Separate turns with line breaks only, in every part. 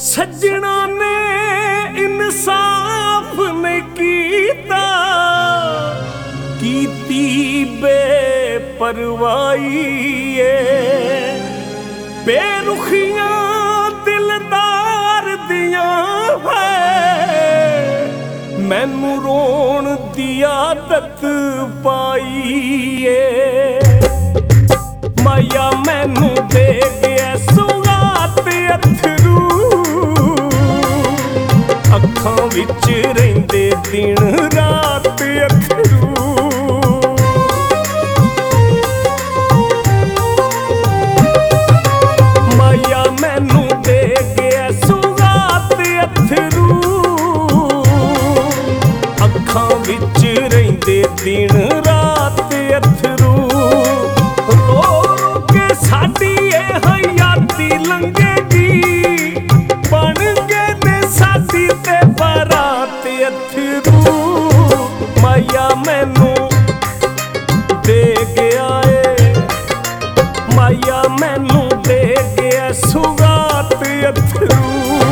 सज्जना ने इंसाफ नहीं कीता, कीती बेपरवाही बेरुखियां दिलदार दियां है, मैनू रोण दी आदत पाई माया मैनू दे गया सुगात अथरू, अखां विच रहिंदे दिन रात अथरू। माया मैनू दे गया सुगात अथरू, अखां विच रहिंदे दिन रात अथरू। रो रो के साडी ए हयाती लंघेगी, बन गए ने साडी ते बारात अथरू। माया मैनू दे गया माया मैनू दे गया सुगात अथरू।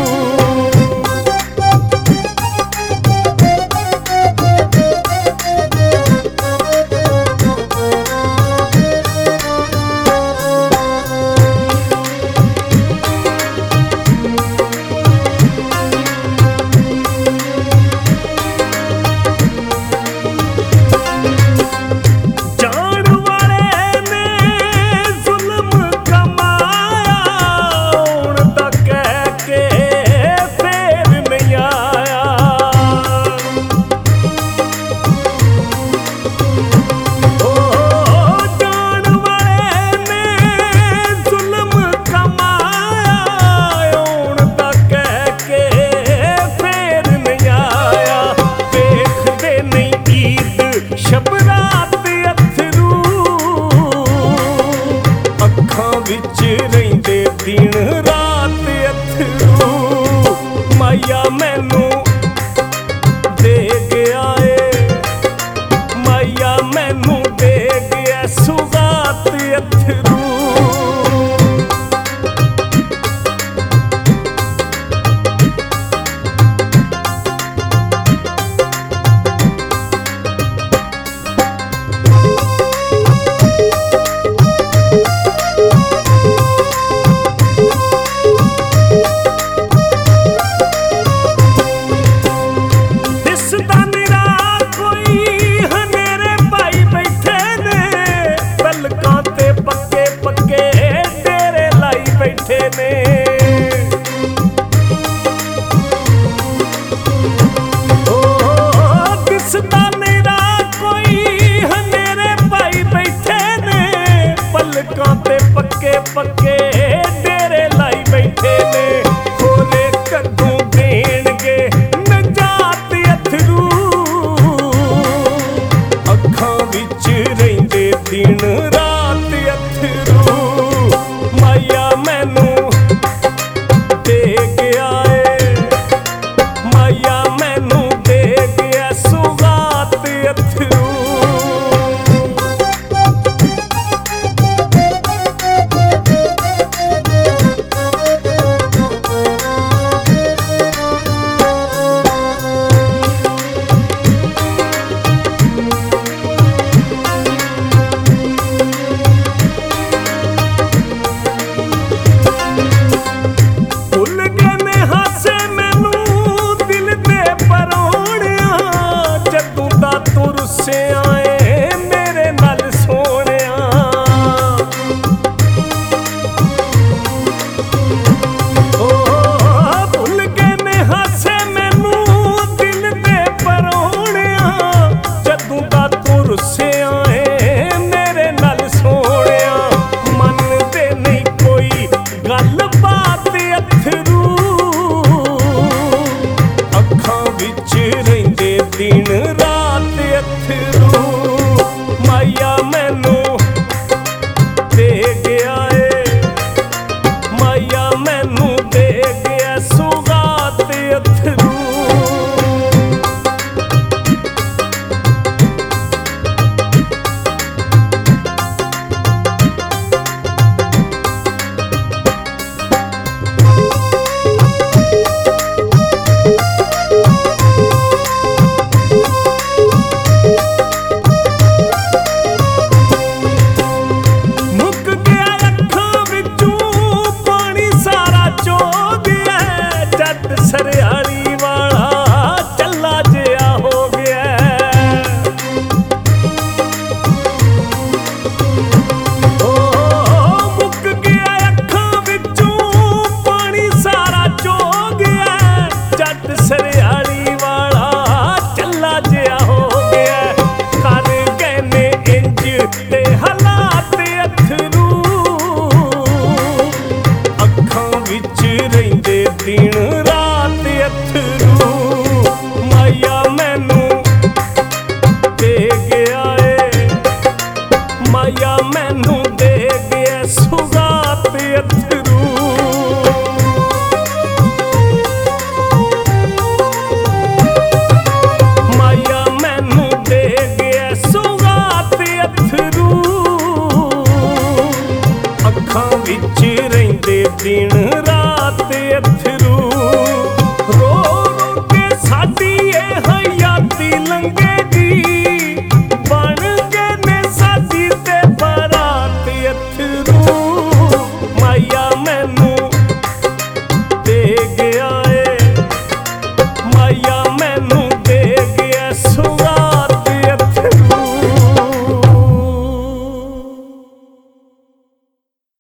विच रहिंदे दिन रात अथरू। माया मैनू दे गया माया मैनू दे गया सुगात अथरू। पक्के पक्के डेरे लाई बैठे ने, खोले कद्दू देणगे नजात अथरू। अखां विच रहिंदे दिन रात अथरू। माया मैनू दे गया माया मैनू दे गया सुगात अथरू। ਮਾਇਆ ਮੈਨੂੰ ਦੇ ਗਿਆ ਸੁਗਾਤ ਅਥਰੂ। ਮਾਇਆ ਮੈਨੂੰ ਦੇ ਗਿਆ ਸੁਗਾਤ ਅਥਰੂ। ਅੱਖਾਂ ਵਿੱਚ ਰਹਿੰਦੇ ਦਿਨ